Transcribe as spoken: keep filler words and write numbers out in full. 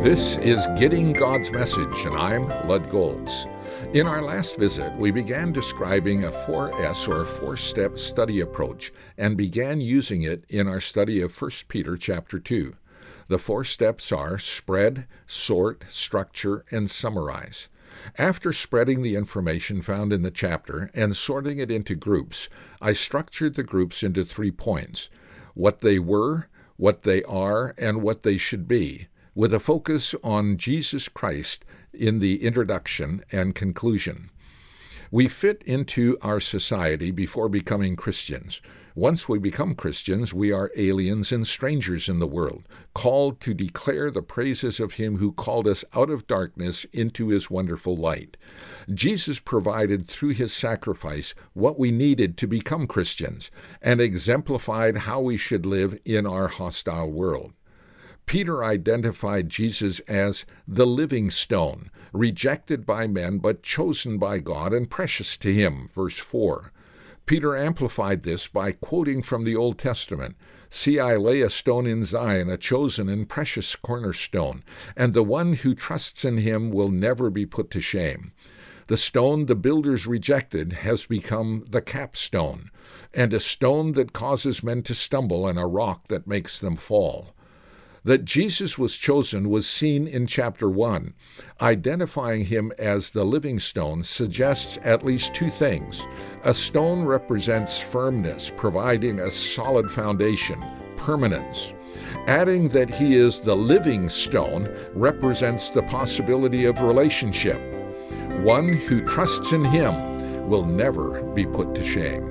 This is Getting God's Message, and I'm Lud Golds. In our last visit, we began describing a four S or four-step study approach and began using it in our study of First Peter chapter two. The four steps are spread, sort, structure, and summarize. After spreading the information found in the chapter and sorting it into groups, I structured the groups into three points: what they were, what they are, and what they should be, with a focus on Jesus Christ in the introduction and conclusion. We fit into our society before becoming Christians. Once we become Christians, we are aliens and strangers in the world, called to declare the praises of Him who called us out of darkness into His wonderful light. Jesus provided through His sacrifice what we needed to become Christians and exemplified how we should live in our hostile world. Peter identified Jesus as the living stone, rejected by men but chosen by God and precious to Him, verse four. Peter amplified this by quoting from the Old Testament, "See, I lay a stone in Zion, a chosen and precious cornerstone, and the one who trusts in Him will never be put to shame." The stone the builders rejected has become the capstone, and a stone that causes men to stumble and a rock that makes them fall. That Jesus was chosen was seen in chapter one. Identifying Him as the living stone suggests at least two things. A stone represents firmness, providing a solid foundation, permanence. Adding that He is the living stone represents the possibility of relationship. One who trusts in Him will never be put to shame.